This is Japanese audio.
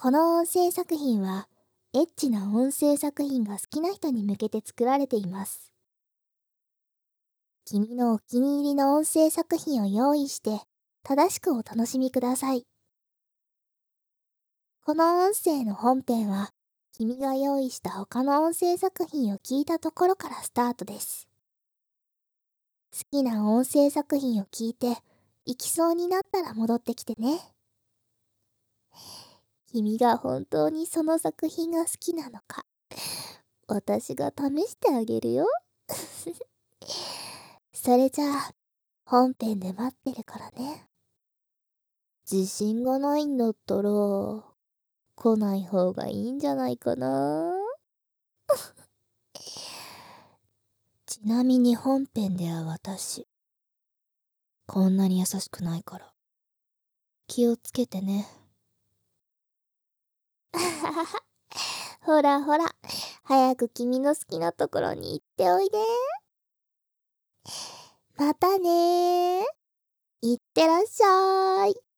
この音声作品は、エッチな音声作品が好きな人に向けて作られています。君のお気に入りの音声作品を用意して、正しくお楽しみください。この音声の本編は、君が用意した他の音声作品を聞いたところからスタートです。好きな音声作品を聞いて、行きそうになったら戻ってきてね。君が本当にその作品が好きなのか、私が試してあげるよ。それじゃあ、本編で待ってるからね。自信がないんだったら、来ない方がいいんじゃないかな。ちなみに本編では私、こんなに優しくないから、気をつけてね。ほらほら、早く君の好きなところに行っておいで。またねー。いってらっしゃい。